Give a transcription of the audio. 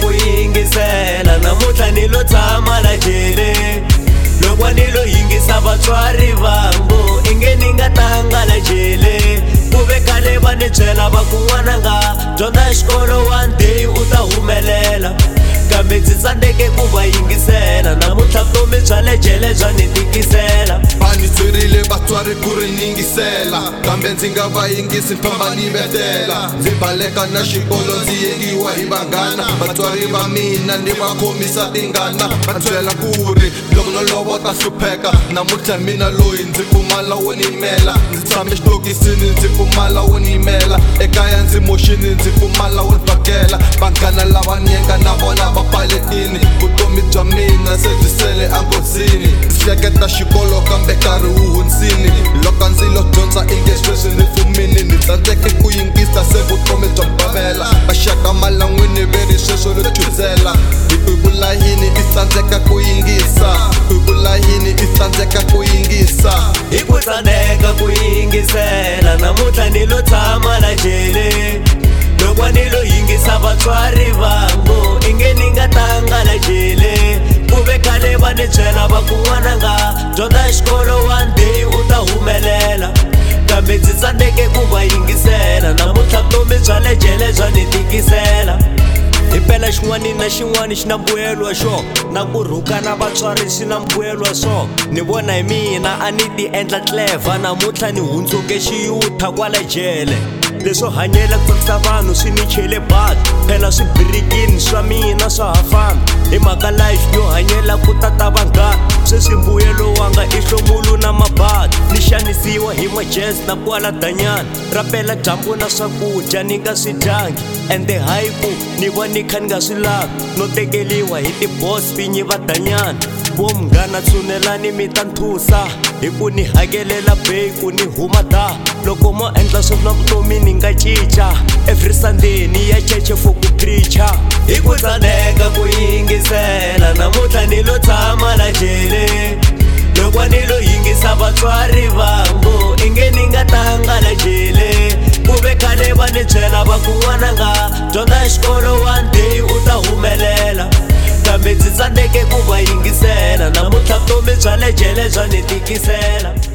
ku yingisela namuntlha ni lo tshama la jele loko ni lo yingisa vatswari vangu inge ni nga tanga la jele ku ve khale va ni byela va ku n'wananga dyondza xikolo one day u ta humelela kambe ndzi tsandzeke ku va yingisela namuntlha vutomi bya le jele bya ni tikisela va ni tshwerile vatswari ku ri ni yingisela kambe ndzi nga va yingisi ni famba ni vetela ndzi baleka na xikolo ndzi yengiwa hi vanghana vatswari va mina ni va khomisa tingana va byela ku ri loko no lova ta hlupheka namuntlha mina loyi ndzi pfumala wo ni yimela ndzi tshame xitokisini ndzi pfumala wo ni yimela ekaya ndzi moxini ndzi pfumala wo ni vhakela vanghana lava ni yenga na vona va paletini vutomi bya mina se byi sele enghozini ndzi hleketa xikolo kambe nkarhi wu hundzini loko ndzi lo dyondza inge sweswi ni fumini ni tsandzeke ku yingisa se vutomi bya mbavela vaxaka malan'wini ve ri sweswo lo chudzela hi ku vula yini i tsandzeka ku yingisa hi ku vula yini i tsandzeka ku yingisa hi ku tsandzeka ku yingisela namuntlha ni lo tshama la jele loko ni lo yingisa vatswari vangu inge ni nga tanga la jele ku ve khale va ni byela va ku n'wananga dyondza xikolo one day u ta humelela kambe ndzi tsandzeke ku va yingisela namuntlha vutomi bya le jele bya ni tikisela himpela xin'wana na xin'wana xi na mbuyelo wa xona na ku rhuka na vatswari xi na mbuyelo wa swona ni vona hi mina a ni ti endla clever namuntlha ni hundzuke xiyutha kwala jele leswo hanyela ku tsakisa vanhu swi ni chele badi phela swibirikini swa mina swa ha famba hi mhaka life yo hanyela ku tata vanghana sweswi mbuyelo wanga i hlomulu na mabadi ni xanisiwa hi majazz na kwala danyana rapela dyambu na swakudya ni nga swi dyangi ende hayi ku ni va ni kha ni nga swi lavi no tekeliwa hi tiboss vinyi va danyana vo munghana tshunelani mi ta nthusa hi ku ni hakelela bay ku ni huma da loko mo endla swilo na vutomi ni nga cinca every sunday ni ya church for ku preacher hi ku tsandzeka ku yingisela namuntlha ni lo tshama la jele loko ni lo yingisa vatswari vangu inge ni nga tanga la jele ku ve khale va ni byela va ku n'wananga dyondza xikolo one day u ta humelela kambe ndzi tsandzeke ku va yingisela namuntlha vutomi bya le jele bya ni tikisela